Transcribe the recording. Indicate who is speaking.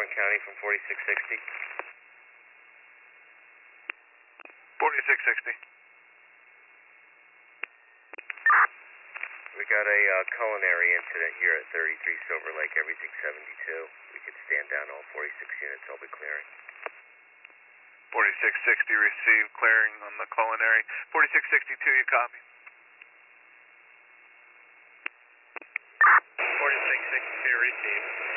Speaker 1: County from 4660.
Speaker 2: 4660.
Speaker 1: We got a culinary incident here at 33 Silver Lake, everything 72. We could stand down all 46 units, I'll be clearing.
Speaker 2: 4660 received, clearing on the culinary. 4662, you copy.
Speaker 1: 4660 received.